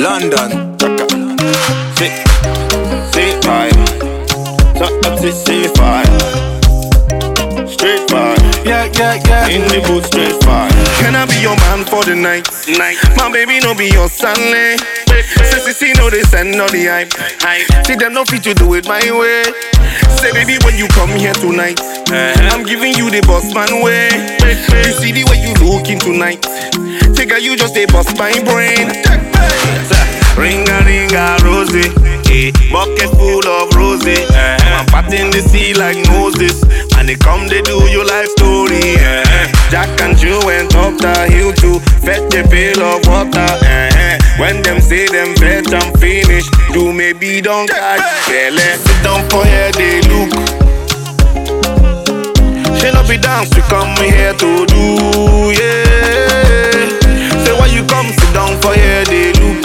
London. Say fire. Say fire. Straight fire. Yeah. In the booth, straight fire. Can I be your man for the night? My baby no be your Stanley. See, no they send no the hype. See them no fit to do it my way. Say baby when you come here tonight, I'm giving you the boss man way. You see the way you looking tonight. Take you just a bust my brain. Ringa rosy, bucket full of rosy. I'm patting the sea like Moses, and they come they do your life story. Jack and Joe went up the hill to fetch a pail of water. When them say them fetch and finish, do maybe don't catch. Sit down for here they look. She not be dance to come here to do, yeah. Say why you come sit down for here they look.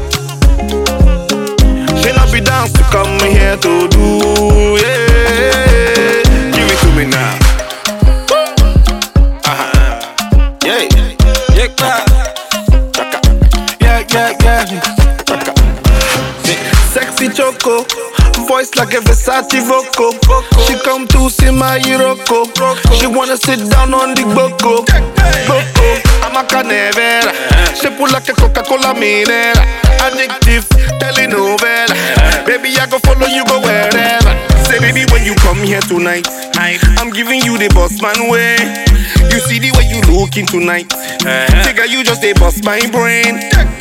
She not be dance to come here to do, yeah. Give it to me now. Yeah. Sexy choco, voice like a Versace vocal. She come to see my Iroko. She wanna sit down on the boko. I'm a canevera. She pull like a Coca-Cola minera. Addictive, telenovela. Baby, I go follow you go wherever. Say baby, when you come here tonight, I'm giving you the boss man way. You see the way you looking tonight. Take you just a bust my brain.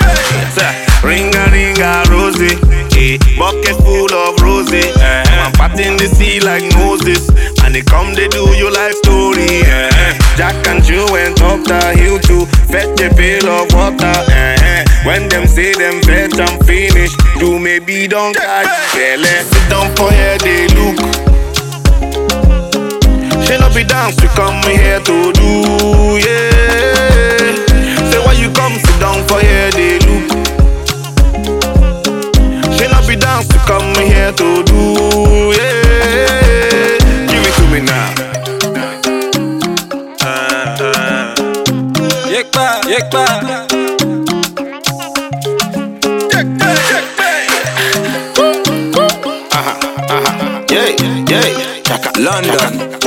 Ringa rosy, bucket full of rosy. I'm patting the sea like Moses, and they come they do your life story. Jack and Joe went up the hill to fetch a pail of water. When them say them fetch and finish, do maybe don't catch. Sit down for here they look. She not be dance to come here to do, yeah. Say why you come sit down for here they look. She not be dance to come here to do, yeah. Give it to me now. Yekba. Yeah. London.